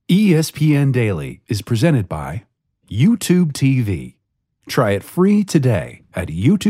ESPN Daily is presented by YouTube TV. Try it free today at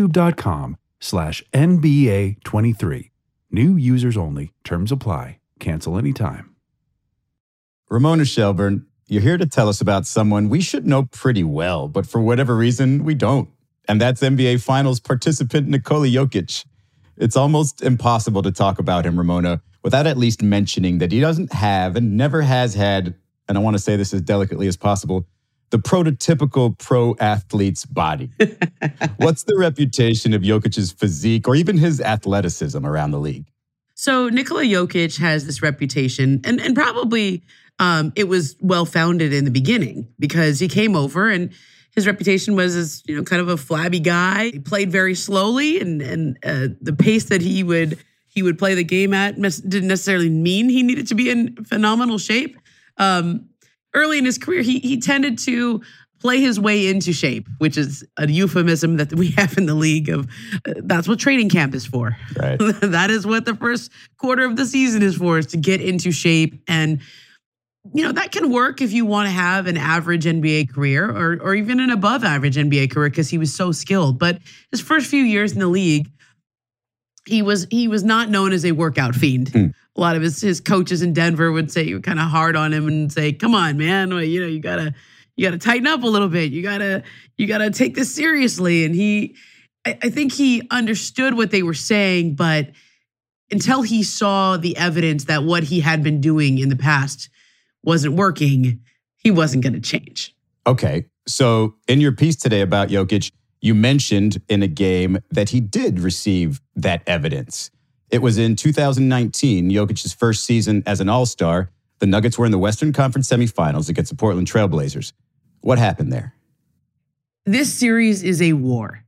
youtube.com/NBA23. New users only. Terms apply. Cancel anytime. Ramona Shelburne, you're here to tell us about someone we should know pretty well, but for whatever reason, we don't. And that's NBA Finals participant Nikola Jokic. It's almost impossible to talk about him, Ramona, without at least mentioning that he doesn't have and never has had, and I want to say this as delicately as possible, the prototypical pro athlete's body. What's the reputation of Jokic's physique or even his athleticism around the league? So Nikola Jokic has this reputation, and probably it was well-founded in the beginning because he came over and his reputation was as, kind of a flabby guy. He played very slowly, and the pace that he would play the game at didn't necessarily mean he needed to be in phenomenal shape. Early in his career, he tended to play his way into shape, which is a euphemism that we have in the league of that's what training camp is for. Right. That is what the first quarter of the season is for, is to get into shape. And that can work if you want to have an average NBA career or even an above average NBA career because he was so skilled. But his first few years in the league, he was not known as a workout fiend. A lot of his coaches in Denver would say, you were kind of hard on him and say, come on, man, you gotta tighten up a little bit. You gotta take this seriously. And I think he understood what they were saying, but until he saw the evidence that what he had been doing in the past wasn't working, he wasn't going to change. Okay, so in your piece today about Jokic, you mentioned in a game that he did receive that evidence. It was in 2019, Jokic's first season as an All-Star. The Nuggets were in the Western Conference semifinals against the Portland Trail Blazers. What happened there? This series is a war.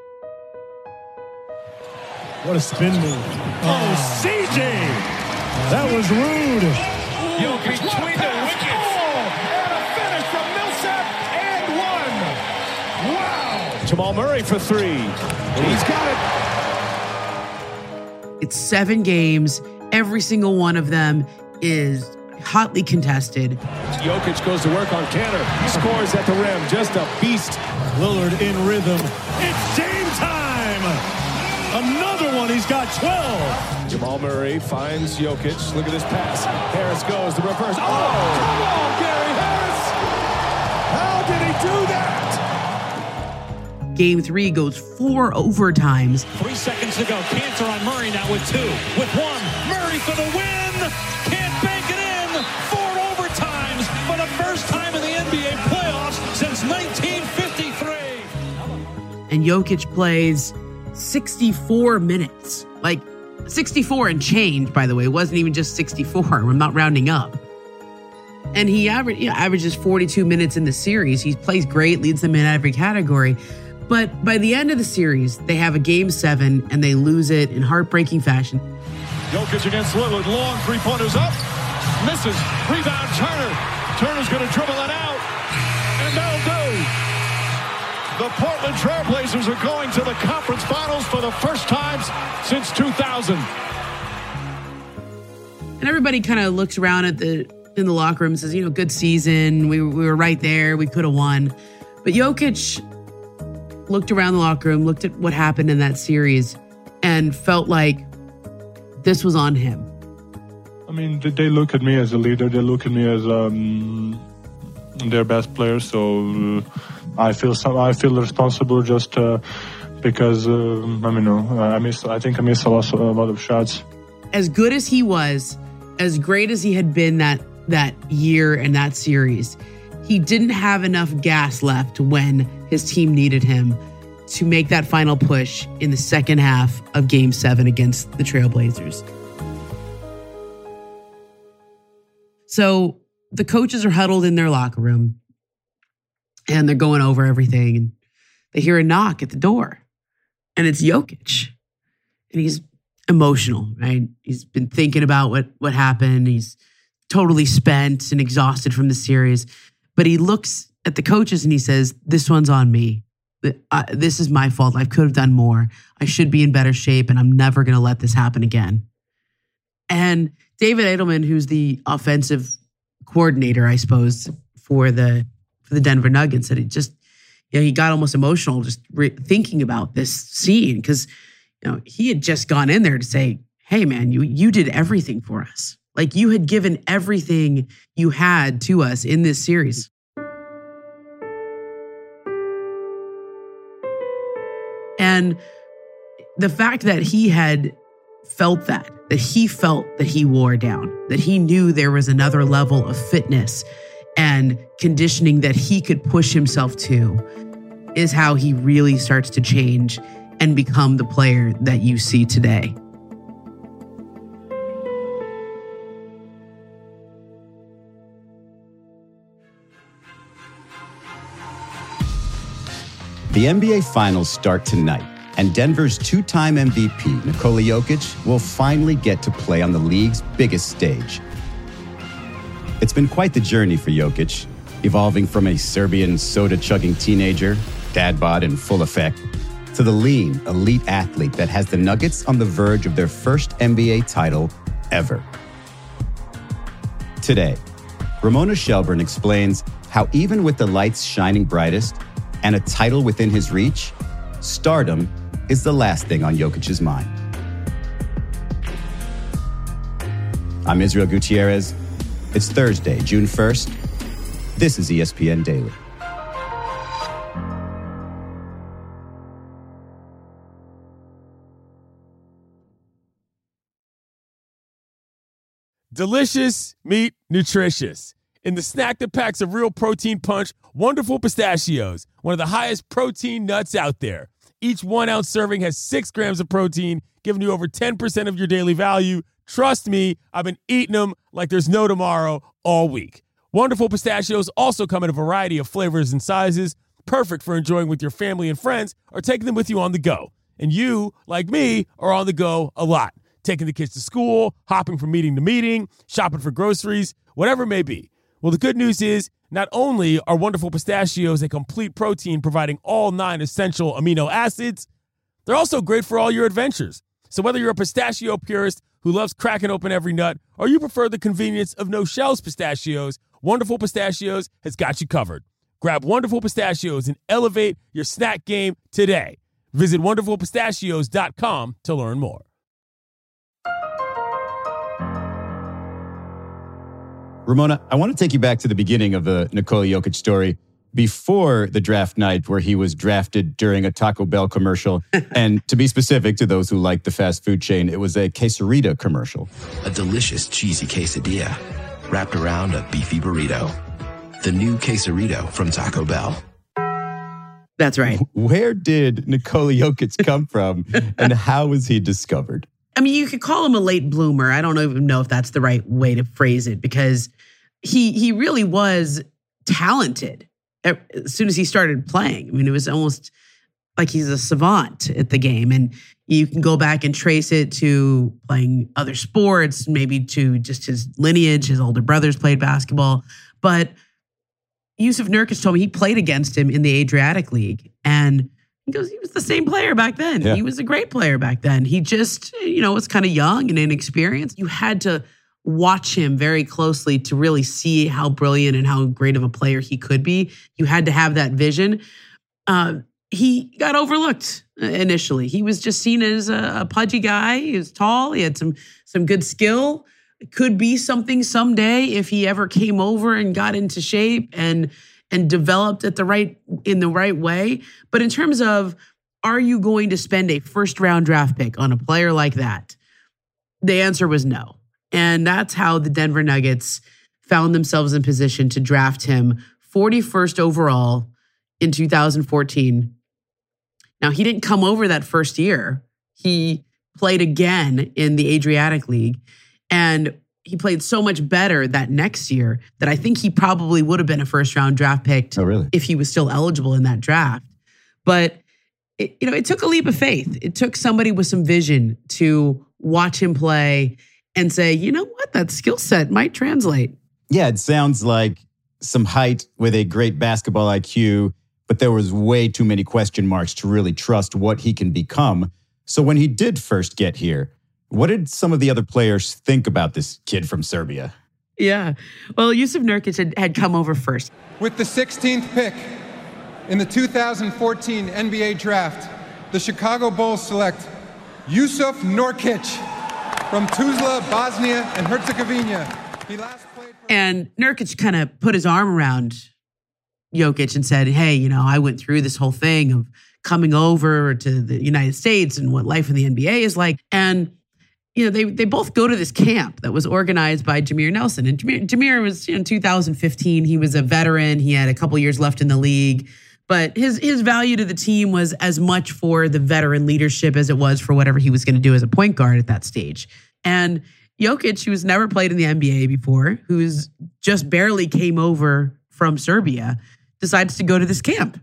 What a spin move. Oh, CJ! That was rude. Jokic between the wickets. And a finish from Millsap and one. Wow. Jamal Murray for three. He's got it. It's 7 games. Every single one of them is hotly contested. Jokic goes to work on Kanter. He scores at the rim. Just a beast. Lillard in rhythm. It's game time. Another one. He's got 12. Jamal Murray finds Jokic. Look at this pass. Harris goes the reverse. Oh, come on, Gary Harris. How did he do that? Game 3 goes 4 overtimes. 3 seconds to go. Kanter on Murray now with 2. With 1. Murray for the win. Can't bank it in. 4 overtimes for the first time in the NBA playoffs since 1953. And Jokic plays 64 minutes. Like 64 and change, by the way. It wasn't even just 64. I'm not rounding up. And he averages 42 minutes in the series. He plays great, leads them in every category. But by the end of the series, they have a game 7 and they lose it in heartbreaking fashion. Jokic against Lillard. Long three-pointers up. Misses. Rebound Turner. Turner's going to dribble it out. And that'll do. The Portland Trail Blazers are going to the conference finals for the first time since 2000. And everybody kind of looks around in the locker room and says, good season. We were right there. We could have won. But Jokic looked around the locker room, looked at what happened in that series, and felt like this was on him. I mean, they look at me as a leader. They look at me as their best player. So I feel responsible just because I think I missed a lot of shots. As good as he was, as great as he had been that year and that series, he didn't have enough gas left when his team needed him to make that final push in the second half of Game 7 against the Trailblazers. So the coaches are huddled in their locker room and they're going over everything. And they hear a knock at the door and it's Jokic. And he's emotional, right? He's been thinking about what happened. He's totally spent and exhausted from the series. But he looks at the coaches and he says, this one's on me. This is my fault. I could have done more. I should be in better shape and I'm never going to let this happen again. And David Edelman, who's the offensive coordinator, I suppose, for the Denver Nuggets, that it just, he got almost emotional just thinking about this scene, because he had just gone in there to say, hey man, you did everything for us. Like, you had given everything you had to us in this series. And the fact that he had felt that he felt that he wore down, that he knew there was another level of fitness and conditioning that he could push himself to, is how he really starts to change and become the player that you see today. The NBA Finals start tonight, and Denver's two-time MVP, Nikola Jokic, will finally get to play on the league's biggest stage. It's been quite the journey for Jokic, evolving from a Serbian soda-chugging teenager, dad bod in full effect, to the lean, elite athlete that has the Nuggets on the verge of their first NBA title ever. Today, Ramona Shelburne explains how even with the lights shining brightest and a title within his reach, stardom is the last thing on Jokic's mind. I'm Israel Gutierrez. It's Thursday, June 1st. This is ESPN Daily. Delicious, meat, nutritious. In the snack that packs a real protein punch, Wonderful Pistachios, one of the highest protein nuts out there. Each 1 ounce serving has 6 grams of protein, giving you over 10% of your daily value. Trust me, I've been eating them like there's no tomorrow all week. Wonderful Pistachios also come in a variety of flavors and sizes, perfect for enjoying with your family and friends or taking them with you on the go. And you, like me, are on the go a lot. Taking the kids to school, hopping from meeting to meeting, shopping for groceries, whatever it may be. Well, the good news is, not only are Wonderful Pistachios a complete protein providing all 9 essential amino acids, they're also great for all your adventures. So whether you're a pistachio purist who loves cracking open every nut, or you prefer the convenience of no-shells pistachios, Wonderful Pistachios has got you covered. Grab Wonderful Pistachios and elevate your snack game today. Visit wonderfulpistachios.com to learn more. Ramona, I want to take you back to the beginning of the Nikola Jokic story, before the draft night where he was drafted during a Taco Bell commercial. And to be specific, to those who like the fast food chain, it was a quesarito commercial. A delicious cheesy quesadilla wrapped around a beefy burrito. The new quesarito from Taco Bell. That's right. Where did Nikola Jokic come from, and how was he discovered? I mean, you could call him a late bloomer. I don't even know if that's the right way to phrase it, because he really was talented as soon as he started playing. I mean, it was almost like he's a savant at the game. And you can go back and trace it to playing other sports, maybe to just his lineage. His older brothers played basketball. But Yusuf Nurkic told me he played against him in the Adriatic League. And he goes, he was the same player back then. Yeah. He was a great player back then. He just, was kind of young and inexperienced. You had to watch him very closely to really see how brilliant and how great of a player he could be. You had to have that vision. He got overlooked initially. He was just seen as a pudgy guy. He was tall. He had some good skill. Could be something someday if he ever came over and got into shape and developed in the right way. But in terms of, are you going to spend a first-round draft pick on a player like that? The answer was no. And that's how the Denver Nuggets found themselves in position to draft him 41st overall in 2014. Now, he didn't come over that first year. He played again in the Adriatic League, and he played so much better that next year that I think he probably would have been a first-round draft pick if he was still eligible in that draft. But it took a leap of faith. It took somebody with some vision to watch him play and say, you know what, that skill set might translate. Yeah, it sounds like some height with a great basketball IQ, but there was way too many question marks to really trust what he can become. So when he did first get here, what did some of the other players think about this kid from Serbia? Yeah. Well, Yusuf Nurkic had come over first. With the 16th pick in the 2014 NBA Draft, the Chicago Bulls select Yusuf Nurkic from Tuzla, Bosnia and Herzegovina. He last played for... And Nurkic kind of put his arm around Jokic and said, hey, you know, I went through this whole thing of coming over to the United States and what life in the NBA is like. And, you know, they both go to this camp that was organized by Jameer Nelson. And Jameer was in 2015. He was a veteran. He had a couple years left in the league. But his value to the team was as much for the veteran leadership as it was for whatever he was going to do as a point guard at that stage. And Jokic, who's never played in the NBA before, who's just barely came over from Serbia, decides to go to this camp.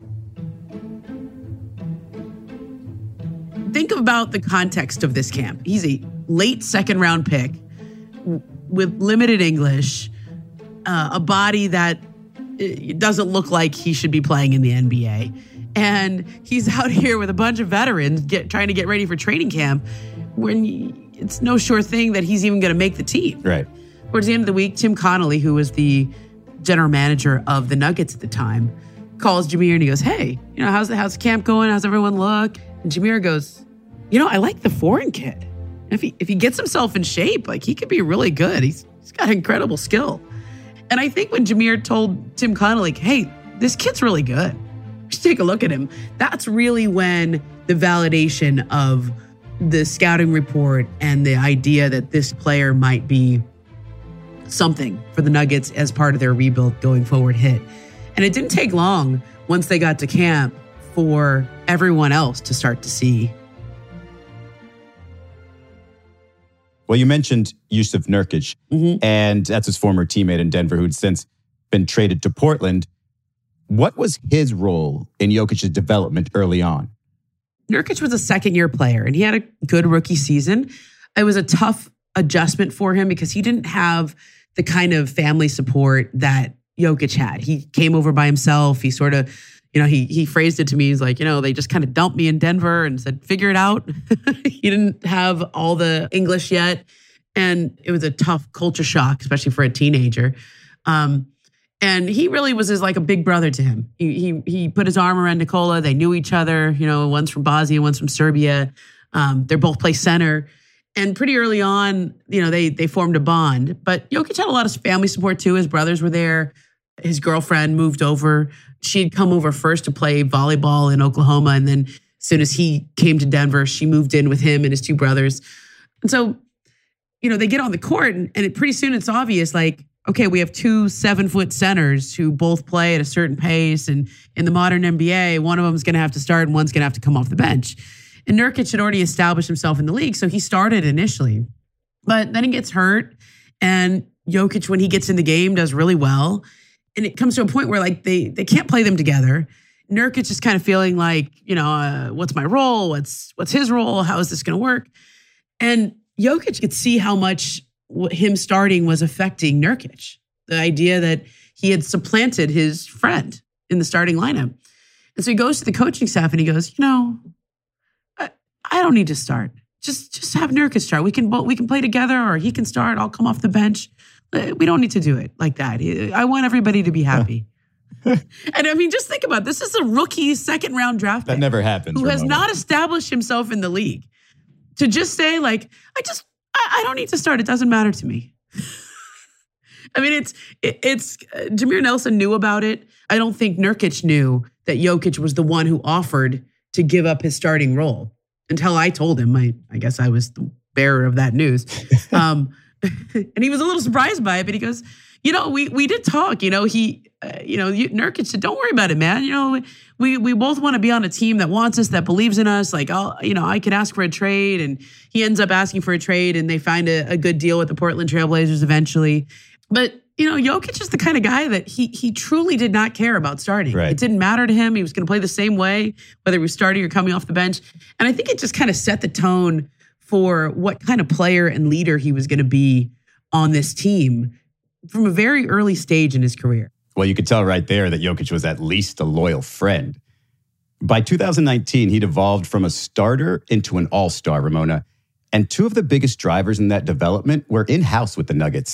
Think about the context of this camp. He's a late second-round pick with limited English, a body that it doesn't look like he should be playing in the NBA. And he's out here with a bunch of veterans trying to get ready for training camp when it's no sure thing that he's even going to make the team. Right. Towards the end of the week, Tim Connolly, who was the general manager of the Nuggets at the time, calls Jameer and he goes, hey, you know, how's the camp going? How's everyone look? And Jameer goes, you know, I like the foreign kid. If he gets himself in shape, like he could be really good. He's got incredible skill. And I think when Jameer told Tim Connolly, hey, this kid's really good, just take a look at him, that's really when the validation of the scouting report and the idea that this player might be something for the Nuggets as part of their rebuild going forward hit. And it didn't take long once they got to camp for everyone else to start to see. Well, you mentioned Yusuf Nurkic, and that's his former teammate in Denver who'd since been traded to Portland. What was his role in Jokic's development early on? Nurkic was a second-year player, and he had a good rookie season. It was a tough adjustment for him because he didn't have the kind of family support that Jokic had. He came over by himself. He sort of, you know, he phrased it to me. He's like, you know, they just kind of dumped me in Denver and said, figure it out. He didn't have all the English yet. And it was a tough culture shock, especially for a teenager. And he really was like a big brother to him. He put his arm around Nikola. They knew each other. You know, one's from Bosnia, one's from Serbia. They both play center. And pretty early on, you know, they formed a bond. But Jokic had a lot of family support too. His brothers were there. His girlfriend moved over. She had come over first to play volleyball in Oklahoma. And then as soon as he came to Denver, she moved in with him and his two brothers. And so, you know, they get on the court and pretty soon it's obvious, like, okay, we have two 7-foot centers who both play at a certain pace. And in the modern NBA, one of them is going to have to start and one's going to have to come off the bench. And Nurkic had already established himself in the league, so he started initially. But then he gets hurt, and Jokic, when he gets in the game, does really well. And it comes to a point where like they can't play them together. Nurkic is kind of feeling like, you know, what's my role? What's his role? How is this going to work? And Jokic could see how much him starting was affecting Nurkic. The idea that he had supplanted his friend in the starting lineup. And so he goes to the coaching staff and he goes, you know, I don't need to start. Just have Nurkic start. We can play together, or he can start. I'll come off the bench. We don't need to do it like that. I want everybody to be happy. And I mean, just think about it. This is a rookie second-round draft pick. That never happens. Who has not established himself in the league. To just say, like, I don't need to start. It doesn't matter to me. I mean, it's Jameer Nelson knew about it. I don't think Nurkic knew that Jokic was the one who offered to give up his starting role until I told him. I guess I was the bearer of that news. And he was a little surprised by it, but he goes, you know, we did talk. You know, Nurkic said, don't worry about it, man. You know, we both want to be on a team that wants us, that believes in us. Like, I could ask for a trade. And he ends up asking for a trade, and they find a good deal with the Portland Trailblazers eventually. But, you know, Jokic is the kind of guy that he truly did not care about starting. Right. It didn't matter to him. He was going to play the same way, whether he was starting or coming off the bench. And I think it just kind of set the tone for what kind of player and leader he was going to be on this team from a very early stage in his career. Well, you could tell right there that Jokic was at least a loyal friend. By 2019, he'd evolved from a starter into an all-star, Ramona. And two of the biggest drivers in that development were in-house with the Nuggets.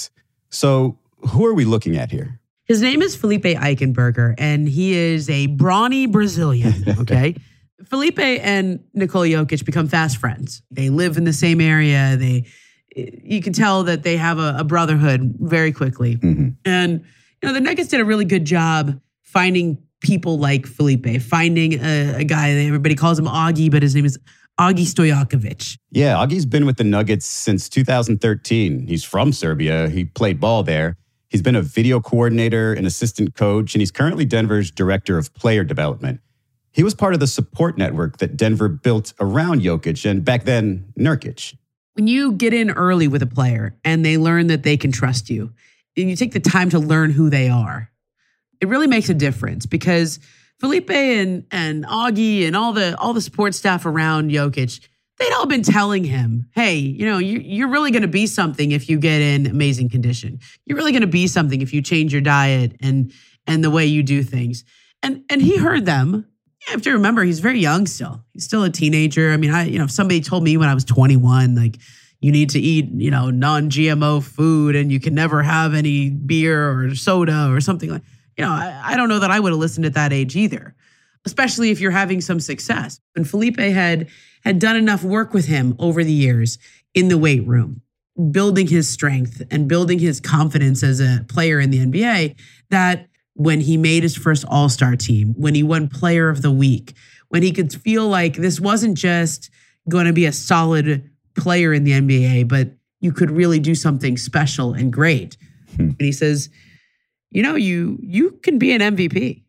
So who are we looking at here? His name is Felipe Eichenberger, and he is a brawny Brazilian, okay? Felipe and Nikola Jokic become fast friends. They live in the same area. You can tell that they have a brotherhood very quickly. Mm-hmm. And the Nuggets did a really good job finding people like Felipe, finding a guy that everybody calls him Augie, but his name is Augie Stojakovic. Yeah, Augie's been with the Nuggets since 2013. He's from Serbia. He played ball there. He's been a video coordinator, an assistant coach, and he's currently Denver's director of player development. He was part of the support network that Denver built around Jokic and back then Nurkic. When you get in early with a player and they learn that they can trust you, and you take the time to learn who they are, it really makes a difference because Felipe and Augie and all the support staff around Jokic, they'd all been telling him, hey, you're really going to be something if you get in amazing condition. You're really going to be something if you change your diet and the way you do things. And he heard them. You have to remember, he's very young still. He's still a teenager. I mean, if somebody told me when I was 21, like, you need to eat, non-GMO food and you can never have any beer or soda or something like, I don't know that I would have listened at that age either, especially if you're having some success. And Felipe had done enough work with him over the years in the weight room, building his strength and building his confidence as a player in the NBA, that when he made his first All-Star team, when he won Player of the Week, when he could feel like this wasn't just going to be a solid player in the NBA, but you could really do something special and great. And he says, you can be an MVP.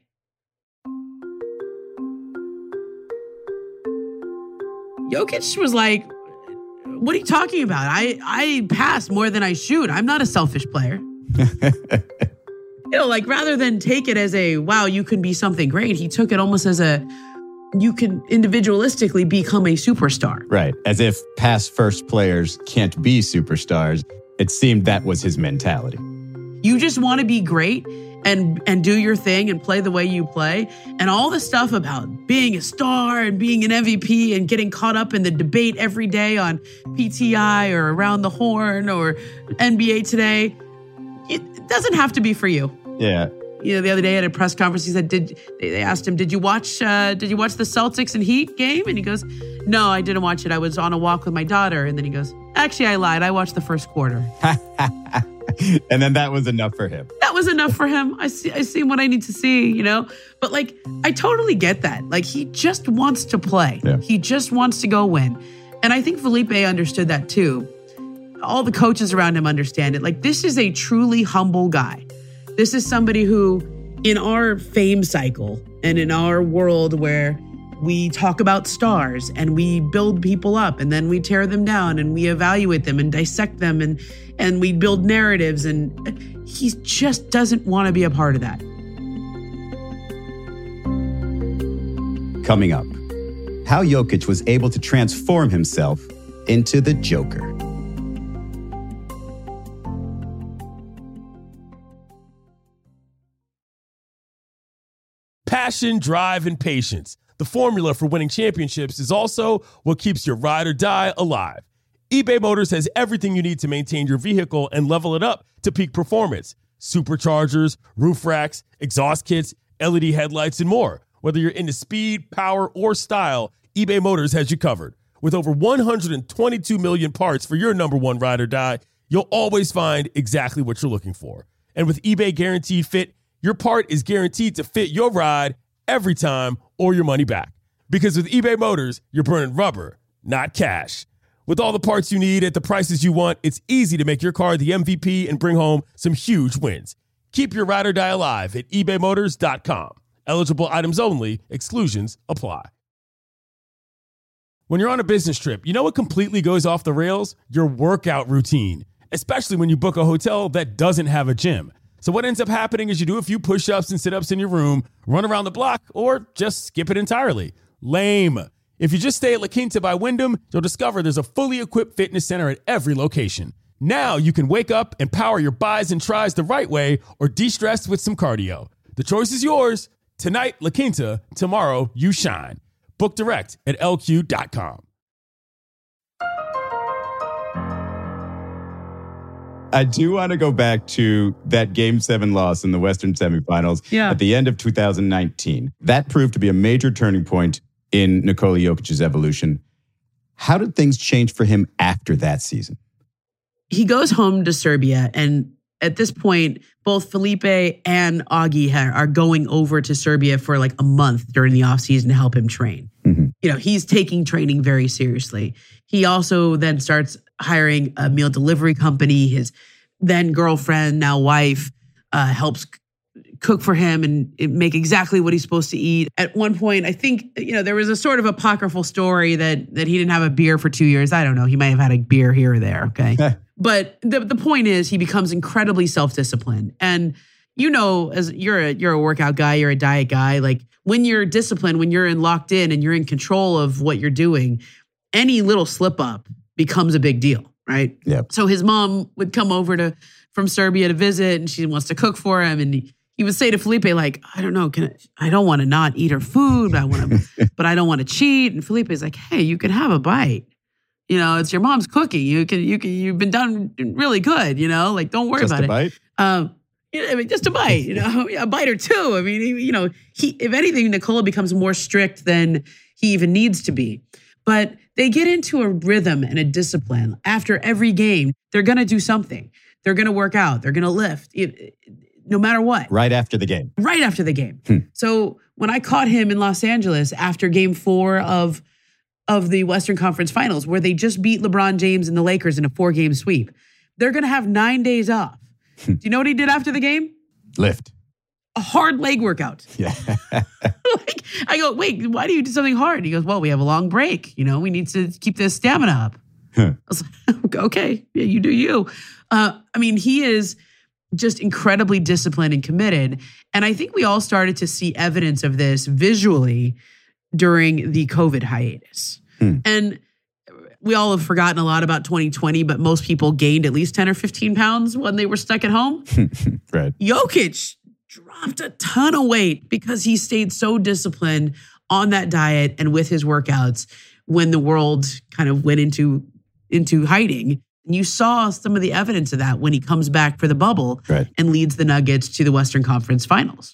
Jokic was like, what are you talking about? I pass more than I shoot. I'm not a selfish player. Rather than take it as a, wow, you can be something great, he took it almost as a, you can individualistically become a superstar. Right. As if past first players can't be superstars. It seemed that was his mentality. You just want to be great and do your thing and play the way you play. And all the stuff about being a star and being an MVP and getting caught up in the debate every day on PTI or Around the Horn or NBA Today, it doesn't have to be for you. Yeah. The other day at a press conference, he said, they asked him, did you watch the Celtics and Heat game? And he goes, no, I didn't watch it. I was on a walk with my daughter. And then he goes, actually, I lied. I watched the first quarter. And then that was enough for him. That was enough for him. I see what I need to see, But I totally get that. He just wants to play. Yeah. He just wants to go win. And I think Felipe understood that too. All the coaches around him understand it. This is a truly humble guy. This is somebody who, in our fame cycle and in our world where we talk about stars and we build people up and then we tear them down and we evaluate them and dissect them and we build narratives, and he just doesn't want to be a part of that. Coming up, how Jokic was able to transform himself into the Joker. Passion, drive, and patience. The formula for winning championships is also what keeps your ride or die alive. eBay Motors has everything you need to maintain your vehicle and level it up to peak performance. Superchargers, roof racks, exhaust kits, LED headlights, and more. Whether you're into speed, power, or style, eBay Motors has you covered. With over 122 million parts for your number one ride or die, you'll always find exactly what you're looking for. And with eBay Guaranteed Fit, your part is guaranteed to fit your ride every time or your money back. Because with eBay Motors, you're burning rubber, not cash. With all the parts you need at the prices you want, it's easy to make your car the MVP and bring home some huge wins. Keep your ride or die alive at ebaymotors.com. Eligible items only. Exclusions apply. When you're on a business trip, you know what completely goes off the rails? Your workout routine, especially when you book a hotel that doesn't have a gym. So what ends up happening is you do a few push-ups and sit-ups in your room, run around the block, or just skip it entirely. Lame. If you just stay at La Quinta by Wyndham, you'll discover there's a fully equipped fitness center at every location. Now you can wake up and power your bis and tris the right way or de-stress with some cardio. The choice is yours. Tonight, La Quinta. Tomorrow, you shine. Book direct at lq.com. I do want to go back to that Game 7 loss in the Western semifinals at the end of 2019. That proved to be a major turning point in Nikola Jokic's evolution. How did things change for him after that season? He goes home to Serbia, and at this point, both Felipe and Augie are going over to Serbia for like a month during the offseason to help him train. Mm-hmm. You know, he's taking training very seriously. He also then starts hiring a meal delivery company. His then girlfriend, now wife, helps cook for him and make exactly what he's supposed to eat. At one point, I think, you know, there was a sort of apocryphal story that he didn't have a beer for 2 years. I don't know. He might have had a beer here or there, okay? But the point is he becomes incredibly self-disciplined. And you know, as you're a workout guy, you're a diet guy, like when you're disciplined, when you're locked in and you're in control of what you're doing, any little slip up becomes a big deal, right? Yep. So his mom would come over from Serbia to visit, and she wants to cook for him, and he would say to Felipe, like, I don't know, I don't want to not eat her food, but I don't want to cheat. And Felipe's like, hey, you can have a bite. You know, it's your mom's cooking. You've been done really good. You know, like don't worry about it. Just a bite. I mean, just a bite. You know, a bite or two. I mean, you know, if anything, Nikola becomes more strict than he even needs to be. But they get into a rhythm and a discipline. After every game, they're going to do something. They're going to work out. They're going to lift, no matter what. Right after the game. Right after the game. So when I caught him in Los Angeles after Game 4 of the Western Conference Finals, where they just beat LeBron James and the Lakers in a 4-game sweep, they're going to have 9 days off. Do you know what he did after the game? Lift. A hard leg workout. Yeah. Like, I go, wait, why do you do something hard? He goes, well, we have a long break. You know, we need to keep this stamina up. I was like, okay, yeah, you do you. I mean, he is just incredibly disciplined and committed. And I think we all started to see evidence of this visually during the COVID hiatus. And we all have forgotten a lot about 2020, but most people gained at least 10 or 15 pounds when they were stuck at home. Right. Jokic dropped a ton of weight because he stayed so disciplined on that diet and with his workouts when the world kind of went into hiding. And you saw some of the evidence of that when he comes back for the bubble and leads the Nuggets to the Western Conference Finals.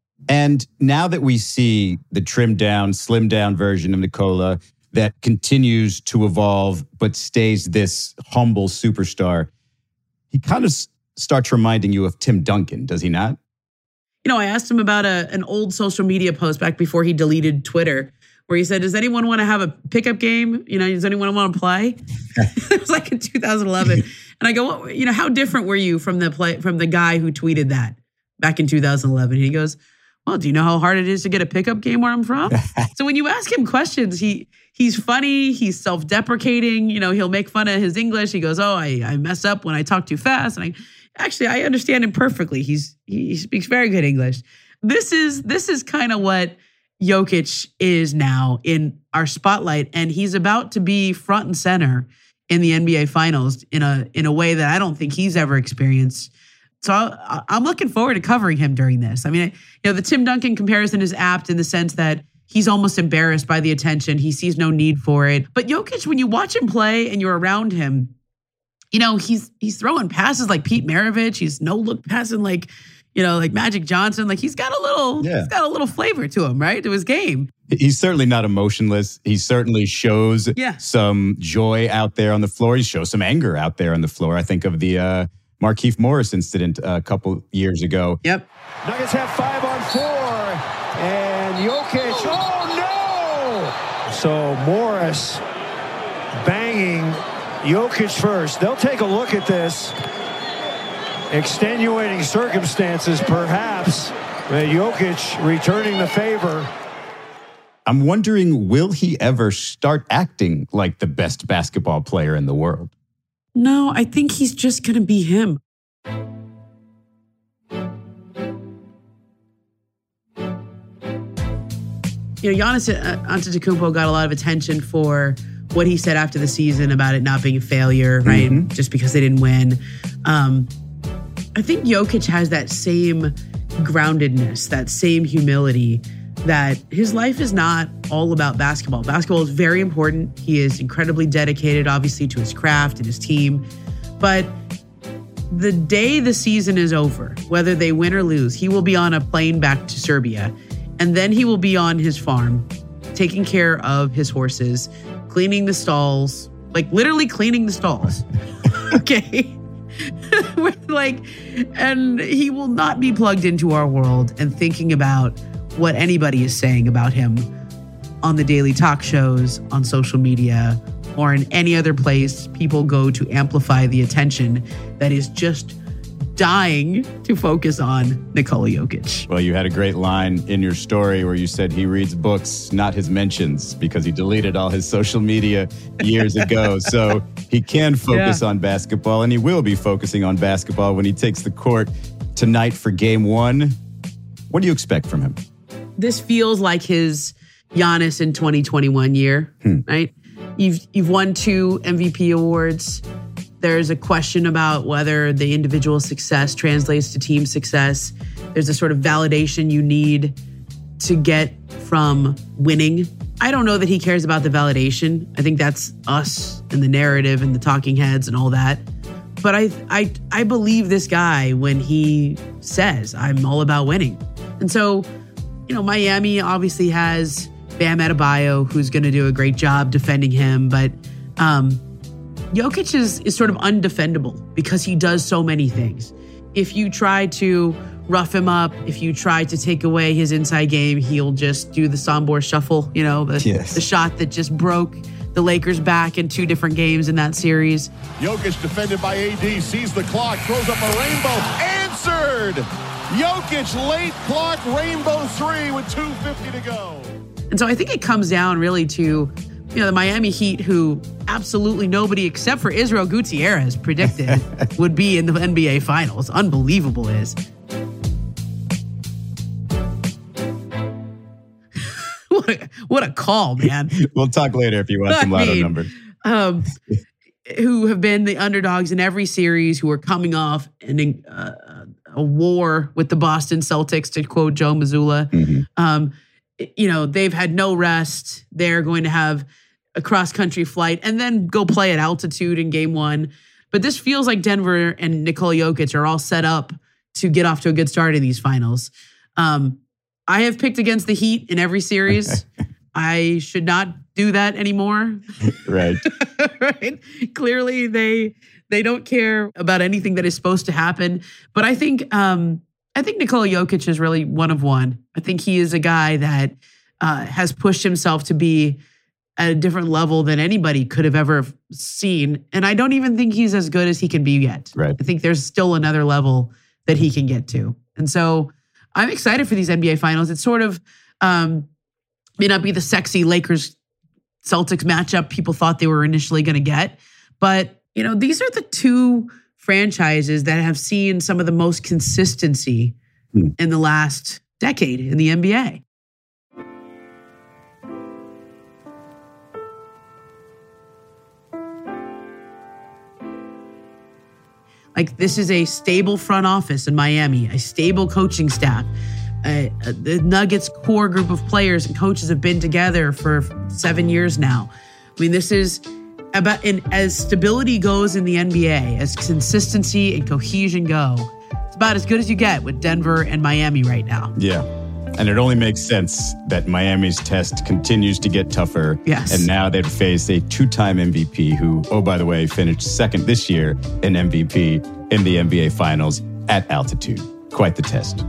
And now that we see the trimmed down, slimmed down version of Nikola that continues to evolve but stays this humble superstar, he kind of starts reminding you of Tim Duncan, does he not? You know, I asked him about an old social media post back before he deleted Twitter, where he said, does anyone want to have a pickup game? You know, does anyone want to play? It was like in 2011. And I go, well, you know, how different were you from the guy who tweeted that back in 2011? He goes, well, do you know how hard it is to get a pickup game where I'm from? So when you ask him questions, he's funny, he's self-deprecating, you know, he'll make fun of his English. He goes, oh, I mess up when I talk too fast. And I understand him perfectly. He speaks very good English. This is kind of what Jokic is now in our spotlight, and he's about to be front and center in the NBA Finals in a way that I don't think he's ever experienced. So I'm looking forward to covering him during this. I mean, you know, the Tim Duncan comparison is apt in the sense that he's almost embarrassed by the attention. He sees no need for it. But Jokic, when you watch him play and you're around him, you know, he's throwing passes like Pete Maravich. He's no-look passing like, you know, like Magic Johnson. Like he's got a little flavor to him, right? To his game. He's certainly not emotionless. He certainly shows some joy out there on the floor. He shows some anger out there on the floor. I think of the Markieff Morris incident a couple years ago. Yep. Nuggets have 5 on 4. And Jokic, oh no! So Morris banging Jokic first. They'll take a look at this. Extenuating circumstances, perhaps. Jokic returning the favor. I'm wondering, will he ever start acting like the best basketball player in the world? No, I think he's just going to be him. You know, Giannis Antetokounmpo got a lot of attention for what he said after the season about it not being a failure, right? Mm-hmm. Just because they didn't win. I think Jokic has that same groundedness, that same humility, that his life is not all about basketball. Basketball is very important. He is incredibly dedicated, obviously, to his craft and his team. But the day the season is over, whether they win or lose, he will be on a plane back to Serbia. And then he will be on his farm, taking care of his horses, cleaning the stalls, like literally cleaning the stalls. Okay. And he will not be plugged into our world and thinking about what anybody is saying about him on the daily talk shows, on social media, or in any other place people go to amplify the attention that is just dying to focus on Nikola Jokic. Well, you had a great line in your story where you said he reads books, not his mentions, because he deleted all his social media years ago. So he can focus on basketball, and he will be focusing on basketball when he takes the court tonight for game 1. What do you expect from him? This feels like his Giannis in 2021 year, right? You've won 2 MVP awards. There's a question about whether the individual success translates to team success. There's a sort of validation you need to get from winning. I don't know that he cares about the validation. I think that's us and the narrative and the talking heads and all that. But I believe this guy when he says, I'm all about winning. And so, Miami obviously has Bam Adebayo, who's going to do a great job defending him. But Jokic is sort of undefendable because he does so many things. If you try to rough him up, if you try to take away his inside game, he'll just do the Sombor shuffle, the shot that just broke the Lakers back in 2 different games in that series. Jokic defended by AD, sees the clock, throws up a rainbow, answered! Jokic late clock rainbow 3 with 2:50 to go. And so I think it comes down really to the Miami Heat, who absolutely nobody except for Israel Gutierrez predicted would be in the NBA Finals. Unbelievable is. What a call, man. We'll talk later if you want some lotto numbers. Who have been the underdogs in every series, who are coming off a war with the Boston Celtics, to quote Joe Mazzulla. They've had no rest. They're going to have a cross-country flight and then go play at altitude in game 1. But this feels like Denver and Nikola Jokic are all set up to get off to a good start in these finals. I have picked against the Heat in every series. I should not do that anymore. Right. Right. Clearly, they don't care about anything that is supposed to happen. But I think Nikola Jokic is really one of one. I think he is a guy that has pushed himself to be at a different level than anybody could have ever seen. And I don't even think he's as good as he can be yet. Right. I think there's still another level that he can get to. And so I'm excited for these NBA Finals. It's sort of may not be the sexy Lakers-Celtics matchup people thought they were initially going to get. But, these are the 2 franchises that have seen some of the most consistency in the last decade in the NBA. Like, this is a stable front office in Miami, a stable coaching staff. The Nuggets core group of players and coaches have been together for 7 years now. I mean, this is about, as stability goes in the NBA, as consistency and cohesion go, it's about as good as you get with Denver and Miami right now. Yeah. And it only makes sense that Miami's test continues to get tougher. Yes. And now they've faced a 2-time MVP who, oh, by the way, finished second this year in MVP in the NBA Finals at altitude. Quite the test.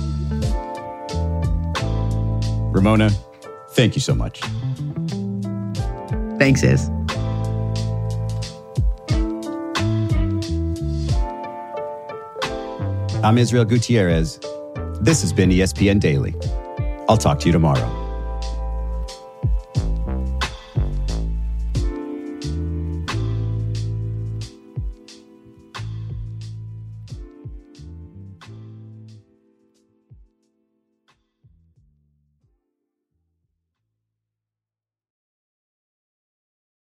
Ramona, thank you so much. Thanks, Iz. I'm Israel Gutierrez. This has been ESPN Daily. I'll talk to you tomorrow.